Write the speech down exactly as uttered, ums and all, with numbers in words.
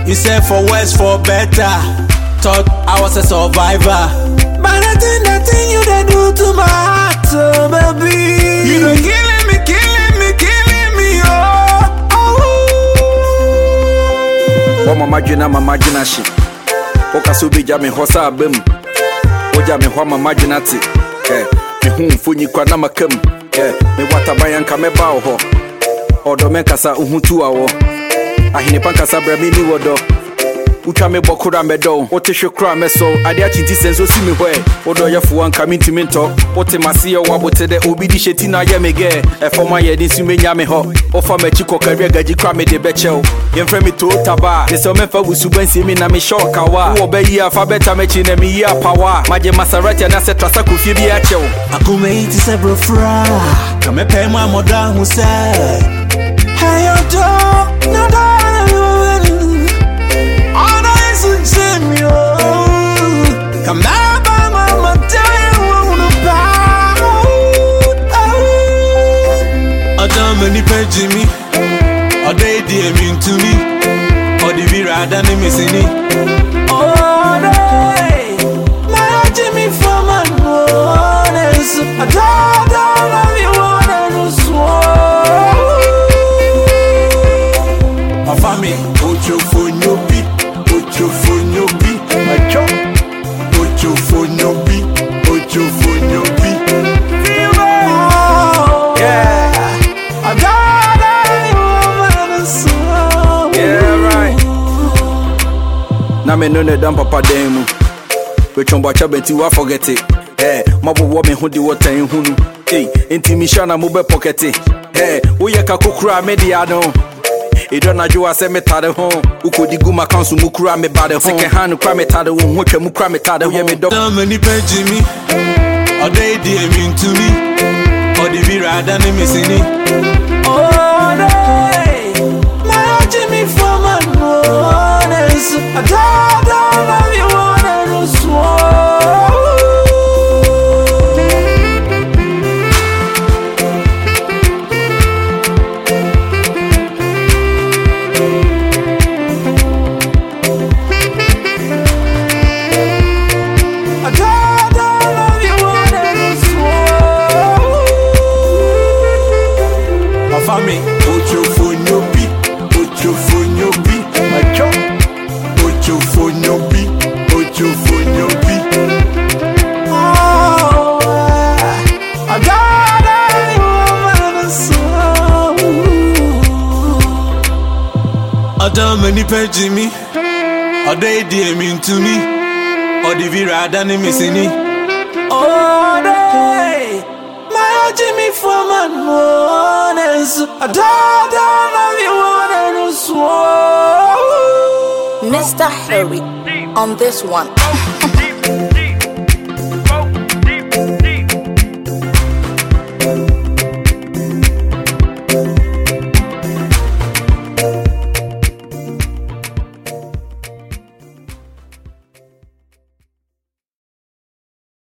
You said for worse, for better. Thought I was a survivor. But nothing, nothing you done do to my heart, oh baby. You done killing me, killing me, killing me, oh. Oh. What mama jina, mama jina shi. Oka subi jami hosa abem. Oja me hwa mama jina ti. Eh, me hu mfunyi kwa na makem. Eh, me watabayan ka me ba ho. Odo men kasa uhutu awo. Ahine pan kasa brami ni wodo. Ucha me bokura me do. Ote shokra me so. Ade achinti senso si me hwe. Odo ya fuwan kaminti minto. Ote masiyo wabote de obidi sheti na ye me ge. E foma ye din si me nya me ho. Ofa me chiko career gaji kra me de beche. Yemfre me to taba. De so me fa wusuban si me na me shoka wa. Wo be yi afa beta me chi na me yi apawa. Maje Maserati na se trasa ku fie bi a chew. Akume iti se brofra. Kame pe ma moda hu se. Hey yo do. No do. Come now, mama, tell you wanna pound. I done many pay Jimmy, or they dear mean to me, or the Vira than the missing. Oh, they, my Jimmy for my honest. I don't love you, wanna swore. My family, put your phone, your beat, put your phone, your beat, my chop. Ocho for no beat, ocho for no beat. Yeah, I got it. Yeah, right. Na me no ne dam papa demu. We chomba chabenti wa forget it. Eh, mabo wo me hu di water en hunu. Eh, enti mi sha na mo be pocket it. Eh, wo ye ka kokura media no. E don't know you say me tade ho. Ukodi guma council mu kura me bade ho. Second hand kura me tade wo ho twa mu kura me tade ho ye me do. Na many pay Jimmy. Or they dear mean to me. Or the Vira than the missing. Oh, they, my Jimmy for my honest. I don't love you, wanna swore. Family, ocho for no beat, ocho for no beat, my chop. Ocho for no beat, ocho for no beat. Oh, I got it, I done many pay Jimmy, or they dear mean to me, or the Vira than the missing. Oh, they, my Jimmy for my honest. I don't love you, wanna swore. Mister Harry on this one.